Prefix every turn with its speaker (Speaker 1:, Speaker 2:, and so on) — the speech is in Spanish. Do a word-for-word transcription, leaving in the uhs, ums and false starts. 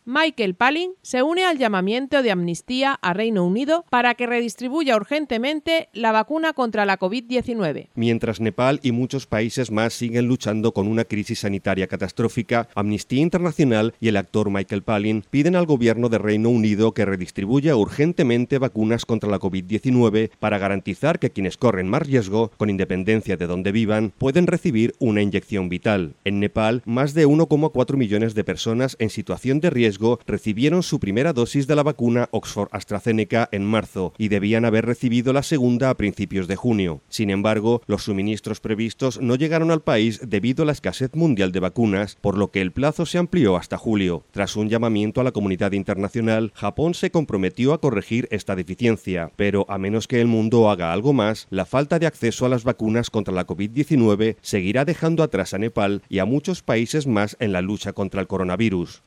Speaker 1: Michael Palin se une al llamamiento de Amnistía a Reino Unido para que redistribuya urgentemente la vacuna contra la COVID diecinueve.
Speaker 2: Mientras Nepal y muchos países más siguen luchando con una crisis sanitaria catastrófica, Amnistía Internacional y el actor Michael Palin piden al gobierno de Reino Unido que redistribuya urgentemente vacunas contra la COVID diecinueve para garantizar que quienes corren más riesgo, con independencia de dónde vivan, pueden recibir una inyección vital. En Nepal, más de uno coma cuatro millones de personas en situación de riesgo recibieron su primera dosis de la vacuna Oxford AstraZeneca en marzo y debían haber recibido la segunda a principios de junio. Sin embargo, los suministros previstos no llegaron al país debido a la escasez mundial de vacunas, por lo que el plazo se amplió hasta julio. Tras un llamamiento a la comunidad internacional, Japón se comprometió a corregir esta deficiencia, pero a menos que el mundo haga algo más, la falta de acceso a las vacunas contra la COVID diecinueve seguirá dejando atrás a Nepal y a muchos países más en la lucha contra el coronavirus.